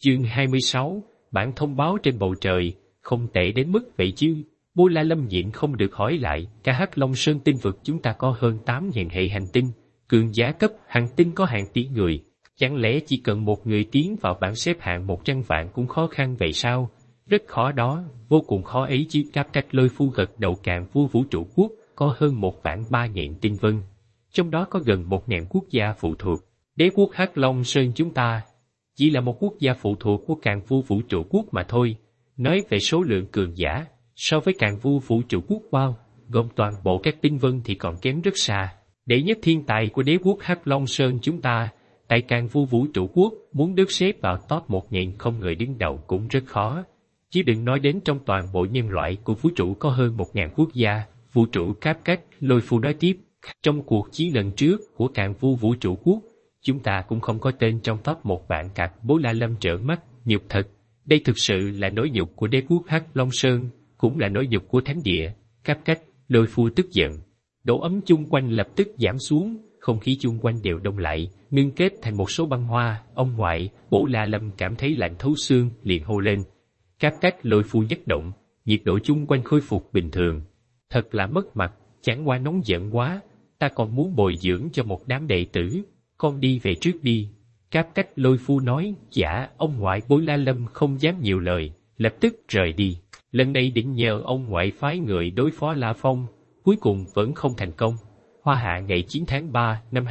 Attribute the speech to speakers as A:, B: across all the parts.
A: Chương 26, bản thông báo trên bầu trời, không tệ đến mức vậy chứ. Bố La Lâm nhịn không được hỏi lại, cả Hắc Long Sơn tinh vực chúng ta có hơn 8.000 hệ hành tinh, cường giả cấp hành tinh có hàng tỷ người. Chẳng lẽ chỉ cần một người tiến vào bảng xếp hạng 100 vạn cũng khó khăn vậy sao? Rất khó đó, vô cùng khó ấy chứ. Cáp Cách Lôi Phu gật đầu. Cạn vua vũ trụ quốc có hơn 1.300.000 tinh vân, trong đó có gần 1.000 quốc gia phụ thuộc. Đế quốc Hắc Long Sơn chúng ta chỉ là một quốc gia phụ thuộc của Càn Vu Vũ Trụ Quốc mà thôi. Nói về số lượng cường giả, so với Càn Vu Vũ Trụ Quốc gồm toàn bộ các tinh vân thì còn kém rất xa. Đệ nhất thiên tài của đế quốc Hắc Long Sơn chúng ta, tại Càn Vu Vũ Trụ Quốc, muốn được xếp vào top 1.000 không người đứng đầu cũng rất khó. Chứ đừng nói đến trong toàn bộ nhân loại của vũ trụ có hơn 1.000 quốc gia. Vũ trụ Cáp Cách Lôi Phu nói tiếp, trong cuộc chiến lần trước của Càn Vu Vũ Trụ Quốc, chúng ta cũng không có tên trong top 1 vạn cạc. Bố La Lâm trợn mắt, nhục thật. Đây thực sự là nỗi nhục của đế quốc Hắc Long Sơn, cũng là nỗi nhục của thánh địa. Cáp Cách Lôi Phu tức giận. Độ ấm chung quanh lập tức giảm xuống, không khí chung quanh đều đông lại, ngưng kết thành một số băng hoa. Ông ngoại, Bố La Lâm cảm thấy lạnh thấu xương, liền hô lên. Cáp Cách Lôi Phu nhất động, nhiệt độ chung quanh khôi phục bình thường. Thật là mất mặt, chẳng qua nóng giận quá, ta còn muốn bồi dưỡng cho một đám đệ tử. Con đi về trước đi. Cáp Cách Lôi Phu nói. Dạ. Ông ngoại. Bố La Lâm không dám nhiều lời, lập tức rời đi. Lần này định nhờ ông ngoại phái người đối phó La Phong, cuối cùng vẫn không thành công. Hoa Hạ ngày 9 tháng 3 năm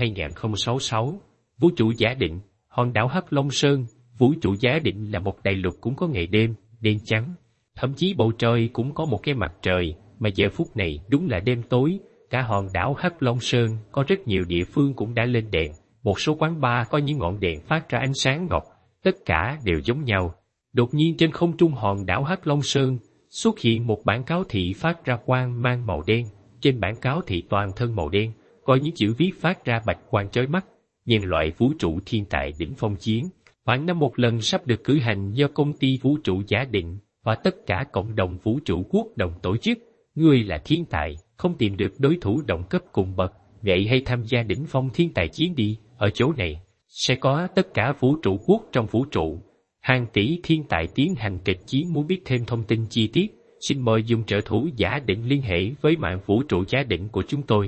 A: 2066. Vũ trụ giả định, hòn đảo Hắc Long Sơn. Vũ trụ giả định là một đại lục cũng có ngày đêm, đen trắng. Thậm chí bầu trời cũng có một cái mặt trời, mà giờ phút này đúng là đêm tối. Cả hòn đảo Hắc Long Sơn có rất nhiều địa phương cũng đã lên đèn. Một số quán bar có những ngọn đèn phát ra ánh sáng ngọc, tất cả đều giống nhau. Đột nhiên trên không trung hòn đảo Hắc Long Sơn xuất hiện một bản cáo thị phát ra quang mang màu đen. Trên bản cáo thị toàn thân màu đen, có những chữ viết phát ra bạch quang chói mắt. Nhân loại vũ trụ thiên tài đỉnh phong chiến, khoảng năm một lần sắp được cử hành do công ty vũ trụ giả định và tất cả cộng đồng vũ trụ quốc đồng tổ chức. Ngươi là thiên tài, không tìm được đối thủ đồng cấp cùng bậc, vậy hãy tham gia đỉnh phong thiên tài chiến đi. Ở chỗ này, sẽ có tất cả vũ trụ quốc trong vũ trụ. Hàng tỷ thiên tài tiến hành kịch chiến. Muốn biết thêm thông tin chi tiết, xin mời dùng trợ thủ giả định liên hệ với mạng vũ trụ giả định của chúng tôi.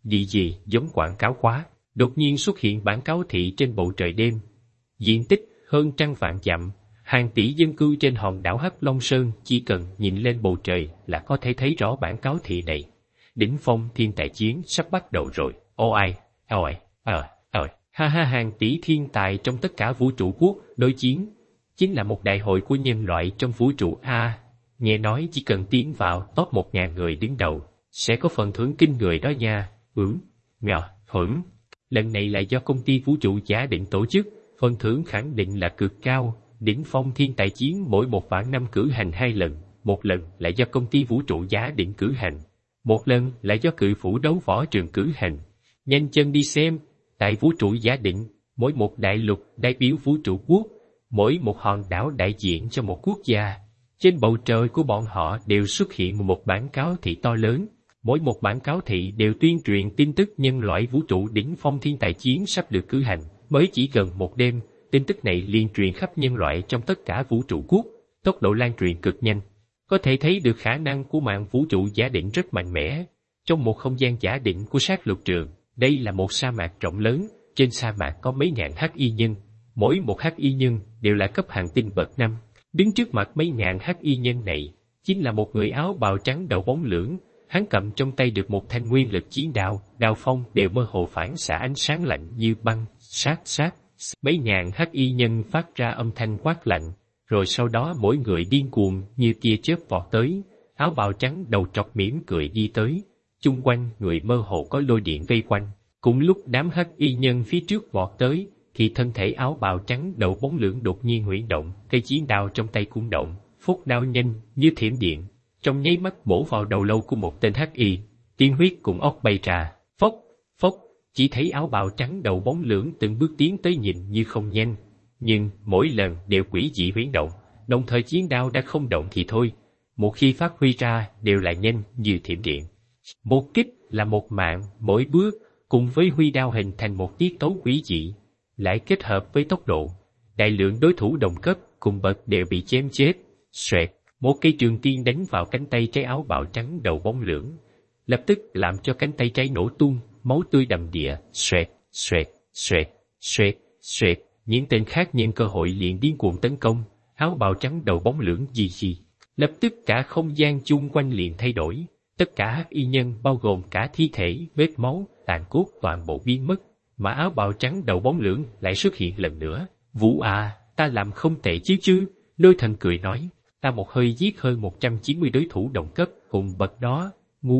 A: Gì giống quảng cáo quá. Đột nhiên xuất hiện bản cáo thị trên bầu trời đêm. Diện tích hơn 100 vạn dặm, hàng tỷ dân cư trên hòn đảo Hắc Long Sơn, chỉ cần nhìn lên bầu trời là có thể thấy rõ bản cáo thị này. Đỉnh phong thiên tài chiến sắp bắt đầu rồi. Hàng tỷ thiên tài trong tất cả vũ trụ quốc đối chiến, chính là một đại hội của nhân loại trong vũ trụ A. Nghe nói chỉ cần tiến vào top 1.000 người đứng đầu, sẽ có phần thưởng kinh người đó nha. Lần này là do công ty vũ trụ giả định tổ chức, phần thưởng khẳng định là cực cao. Đỉnh phong thiên tài chiến mỗi 1 vạn năm cử hành 2 lần, một lần là do công ty vũ trụ giả định cử hành, một lần là do Cự Phủ Đấu Võ Trường cử hành. Nhanh chân đi xem. Tại vũ trụ giả định, mỗi một đại lục đại biểu vũ trụ quốc, mỗi một hòn đảo đại diện cho một quốc gia. Trên bầu trời của bọn họ đều xuất hiện một bản cáo thị to lớn. Mỗi một bản cáo thị đều tuyên truyền tin tức nhân loại vũ trụ đỉnh phong thiên tài chiến sắp được cử hành. Mới chỉ gần một đêm, tin tức này liên truyền khắp nhân loại trong tất cả vũ trụ quốc, tốc độ lan truyền cực nhanh. Có thể thấy được khả năng của mạng vũ trụ giả định rất mạnh mẽ. Trong một không gian giả định của sát lục trường, đây là một sa mạc rộng lớn, trên sa mạc có mấy ngàn hắc y nhân, mỗi một hắc y nhân đều là cấp hành tinh bậc 5. Đứng trước mặt mấy ngàn hắc y nhân này, chính là một người áo bào trắng đầu bóng lưỡng, hắn cầm trong tay được một thanh nguyên lực chiến đao, đao phong đều mơ hồ phản xạ ánh sáng lạnh như băng, sát. Mấy ngàn hắc y nhân phát ra âm thanh quát lạnh, rồi sau đó mỗi người điên cuồng như tia chớp vọt tới, áo bào trắng đầu trọc mỉm cười đi tới. Chung quanh người mơ hồ có lôi điện vây quanh. Cùng lúc đám hắc y nhân phía trước vọt tới, thì thân thể áo bào trắng đầu bóng lưỡng đột nhiên huyễn động, cây chiến đao trong tay cũng động, phút đao nhanh như thiểm điện, trong nháy mắt bổ vào đầu lâu của một tên hắc y, tiên huyết cùng óc bay ra, phốc, chỉ thấy áo bào trắng đầu bóng lưỡng từng bước tiến tới nhìn như không nhanh, nhưng mỗi lần đều quỷ dị huyễn động, đồng thời chiến đao đã không động thì thôi, một khi phát huy ra đều là nhanh như thiểm điện. Một kích là một mạng, mỗi bước cùng với huy đao hình thành một tiết tấu quỷ dị, lại kết hợp với tốc độ. Đại lượng đối thủ đồng cấp cùng Bật đều bị chém chết. Xoẹt, một cây trường tiên đánh vào cánh tay trái áo bào trắng đầu bóng lưỡng, lập tức làm cho cánh tay trái nổ tung, máu tươi đầm đìa. Xoẹt, xoẹt, xoẹt, xoẹt, xoẹt, những tên khác nhân cơ hội liền điên cuồng tấn công. Áo bào trắng đầu bóng lưỡng gì. Lập tức cả không gian chung quanh liền thay đổi. Tất cả hắc y nhân bao gồm cả thi thể, vết máu, tàn cốt toàn bộ biến mất, mà áo bào trắng đầu bóng lưỡng lại xuất hiện lần nữa. Vũ à, ta làm không tệ chứ. Lôi Thần cười nói, ta một hơi giết hơn 190 đối thủ đồng cấp cùng Bật đó.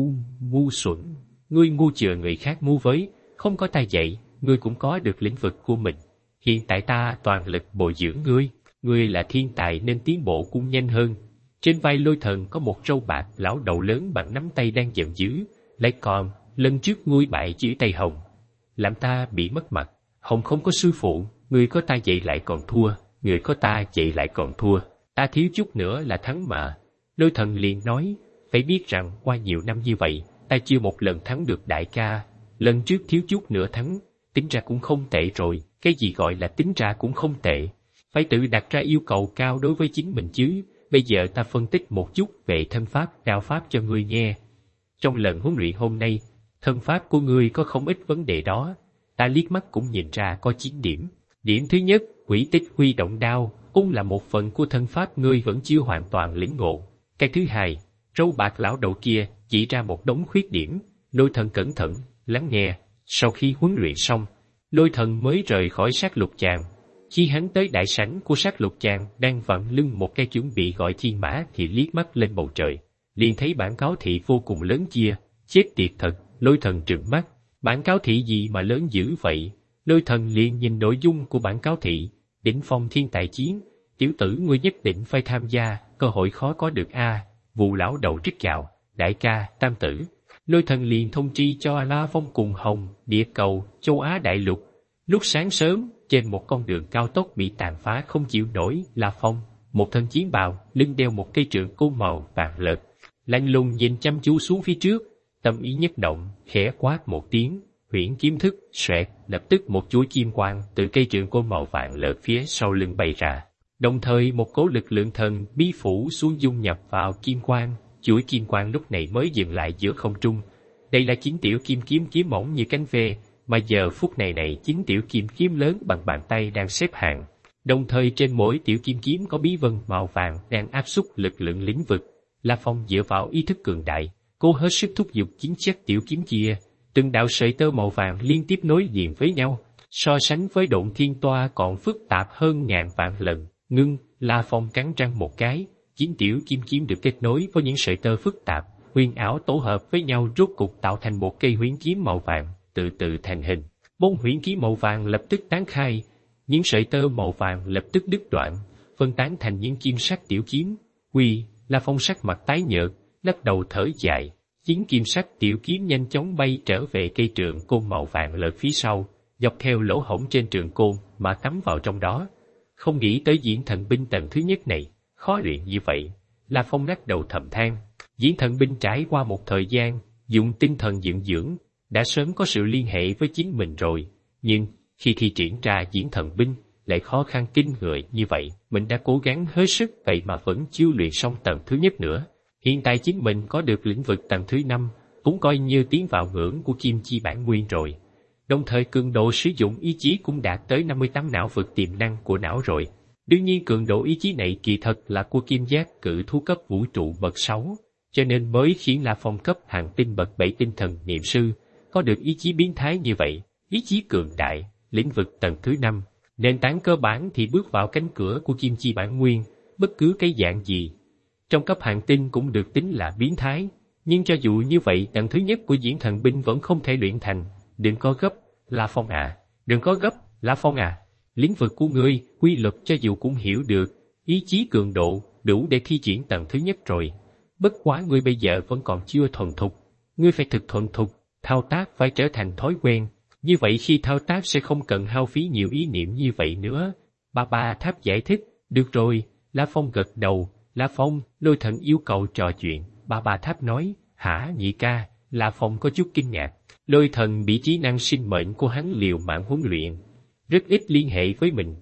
A: Ngu xuẩn, ngươi ngu chừa người khác ngu với, không có ta dạy, ngươi cũng có được lĩnh vực của mình. Hiện tại ta toàn lực bồi dưỡng ngươi là thiên tài nên tiến bộ cũng nhanh hơn. Trên vai Lôi Thần có một râu bạc lão đầu lớn bằng nắm tay đang giận dữ, lại còn, lần trước ngươi bại chữ tay Hồng, làm ta bị mất mặt. Hồng không có sư phụ, ngươi có ta dạy lại còn thua, người có ta dạy lại còn thua, ta thiếu chút nữa là thắng mà. Lôi Thần liền nói, phải biết rằng qua nhiều năm như vậy, ta chưa một lần thắng được đại ca, lần trước thiếu chút nữa thắng, tính ra cũng không tệ rồi. Cái gì gọi là tính ra cũng không tệ, phải tự đặt ra yêu cầu cao đối với chính mình chứ. Bây giờ ta phân tích một chút về thân pháp, đao pháp cho ngươi nghe. Trong lần huấn luyện hôm nay, thân pháp của ngươi có không ít vấn đề đó, ta liếc mắt cũng nhìn ra có 9 điểm. Điểm thứ nhất, quỷ tích huy động đao, cũng là một phần của thân pháp ngươi vẫn chưa hoàn toàn lĩnh ngộ. Cái thứ hai, râu bạc lão đầu kia chỉ ra một đống khuyết điểm. Lôi Thần cẩn thận lắng nghe. Sau khi huấn luyện xong, Lôi Thần mới rời khỏi sát lục tràng. Khi hắn tới đại sảnh của sát lục tràng đang vặn lưng một cây chuẩn bị gọi thiên mã thì liếc mắt lên bầu trời, liền thấy bản cáo thị vô cùng lớn kia. Chết tiệt thật, Lôi Thần trừng mắt, bản cáo thị gì mà lớn dữ vậy? Lôi Thần liền nhìn nội dung của bản cáo thị, đỉnh phong thiên tài chiến, tiểu tử ngươi nhất định phải tham gia, cơ hội khó có được a. Vụ lão đầu rít gào, đại ca, tam tử. Lôi Thần liền thông tri cho La Phong cùng Hồng, địa cầu, châu Á đại lục. Lúc sáng sớm, trên một con đường cao tốc bị tàn phá không chịu nổi, La Phong, một thân chiến bào, lưng đeo một cây trượng côn màu vàng lợt, lạnh lùng nhìn chăm chú xuống phía trước, tâm ý nhất động, khẽ quát một tiếng, huyễn kiếm thức. Xoẹt, lập tức một chuỗi kim quang từ cây trượng côn màu vàng lợt phía sau lưng bay ra, đồng thời một cỗ lực lượng thần bí phủ xuống dung nhập vào kim quang. Chuỗi kim quang lúc này mới dừng lại giữa không trung. Đây là 9 tiểu kim kiếm kiếm mỏng như cánh ve, mà giờ phút này 9 tiểu kim kiếm lớn bằng bàn tay đang xếp hàng. Đồng thời trên mỗi tiểu kim kiếm có bí vân màu vàng đang áp suất lực lượng lĩnh vực. La Phong dựa vào ý thức cường đại, cố hết sức thúc giục chính chất tiểu kiếm kia. Từng đạo sợi tơ màu vàng liên tiếp nối liền với nhau, so sánh với Độn Thiên Toa còn phức tạp hơn ngàn vạn lần. Ngưng, La Phong cắn răng một cái, 9 tiểu kim kiếm được kết nối với những sợi tơ phức tạp, huyền ảo tổ hợp với nhau rốt cục tạo thành một cây huyễn kiếm màu vàng, từ từ thành hình. 4 huyễn kiếm màu vàng lập tức tán khai, những sợi tơ màu vàng lập tức đứt đoạn, phân tán thành những kim sắc tiểu kiếm. La Phong sắc mặt tái nhợt, lắc đầu thở dài. 9 kim sắc tiểu kiếm nhanh chóng bay trở về cây trượng côn màu vàng lợt phía sau, dọc theo lỗ hổng trên trường côn mà cắm vào trong đó. Không nghĩ tới diễn thần binh tầng thứ nhất này khó luyện như vậy, La Phong lắc đầu thầm than. Diễn thần binh trải qua một thời gian dùng tinh thần dưỡng dưỡng, đã sớm có sự liên hệ với chính mình rồi, nhưng khi thi triển ra diễn thần binh lại khó khăn kinh người như vậy. Mình đã cố gắng hết sức vậy mà vẫn chưa luyện xong tầng thứ nhất nữa. Hiện tại chính mình có được lĩnh vực tầng thứ 5, cũng coi như tiến vào ngưỡng của kim chi bản nguyên rồi. Đồng thời cường độ sử dụng ý chí cũng đạt tới 58 não vực tiềm năng của não rồi. Đương nhiên cường độ ý chí này kỳ thật là của kim giác cự thú cấp vũ trụ bậc 6, cho nên mới khiến La Phong cấp hàng tinh bậc 7 tinh thần niệm sư có được ý chí biến thái như vậy. Ý chí cường đại, lĩnh vực tầng thứ 5, nền tảng cơ bản thì bước vào cánh cửa của kim chi bản nguyên, bất cứ cái dạng gì trong cấp hàng tinh cũng được tính là biến thái. Nhưng cho dù như vậy, tầng thứ nhất của diễn thần binh vẫn không thể luyện thành. Đừng có gấp, La Phong à, đừng có gấp, La Phong à. Lĩnh vực của ngươi, quy luật cho dù cũng hiểu được, ý chí cường độ đủ để thi triển tầng thứ nhất rồi. Bất quá ngươi bây giờ vẫn còn chưa thuần thục, ngươi phải thực thuần thục, thao tác phải trở thành thói quen. Như vậy khi thao tác sẽ không cần hao phí nhiều ý niệm như vậy nữa. Ba Tháp giải thích. Được rồi, La Phong gật đầu. La Phong, Lôi Thần yêu cầu trò chuyện. Ba Tháp nói, hả nhị ca? La Phong có chút kinh ngạc. Lôi Thần bị trí năng sinh mệnh của hắn liều mạng huấn luyện, rất ít liên hệ với mình.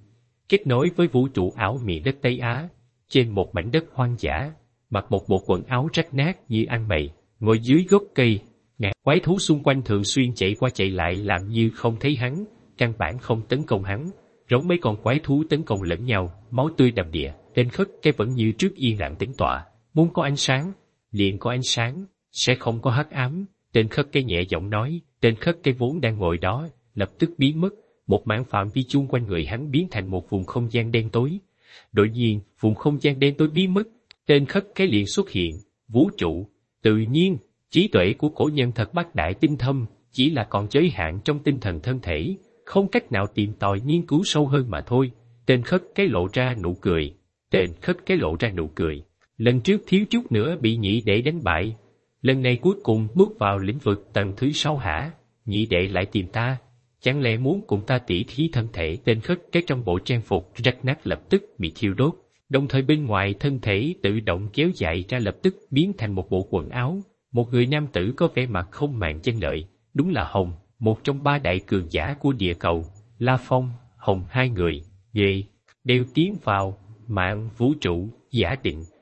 A: kết nối với vũ trụ ảo miền đất Tây Á, trên một mảnh đất hoang dã, mặc một bộ quần áo rách nát như ăn mày, ngồi dưới gốc cây. Quái thú xung quanh thường xuyên chạy qua chạy lại làm như không thấy hắn, căn bản không tấn công hắn. Giống mấy con quái thú tấn công lẫn nhau, máu tươi đầm đìa. Tên khất cái vẫn như trước yên lặng tĩnh tọa, muốn có ánh sáng, liền có ánh sáng, sẽ không có hắc ám. Tên khất cái nhẹ giọng nói. Tên khất cái vốn đang ngồi đó, lập tức biến mất, một mảng phạm vi chung quanh người hắn biến thành một vùng không gian đen tối. Đột nhiên, vùng không gian đen tối biến mất, tên khất cái liền xuất hiện. Vũ trụ, tự nhiên, trí tuệ của cổ nhân thật bác đại tinh thâm, chỉ là còn giới hạn trong tinh thần thân thể, không cách nào tìm tòi nghiên cứu sâu hơn mà thôi. Tên khất cái lộ ra nụ cười. Tên khất cái lộ ra nụ cười. Lần trước thiếu chút nữa bị nhị đệ đánh bại. Lần này cuối cùng bước vào lĩnh vực tầng thứ 6 hả? Nhị đệ lại tìm ta. Chẳng lẽ muốn cùng ta tỉ thí thân thể? Tên khất cái trong bộ trang phục rách nát lập tức bị thiêu đốt. Đồng thời bên ngoài thân thể tự động kéo dài ra lập tức biến thành một bộ quần áo. Một người nam tử có vẻ mặt không màng danh lợi. Đúng là Hồng, một trong 3 đại cường giả của địa cầu. La Phong, Hồng hai người, đều tiến vào mạng vũ trụ giả định.